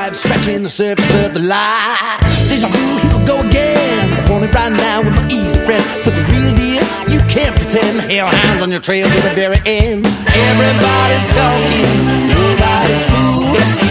lives, scratching the surface of the lie. Deja vu, here we go again. I want it right now with my easy friend. For the real deal, you can't pretend. Hellhounds on your trail to the very end. Everybody's talking, nobody's fool.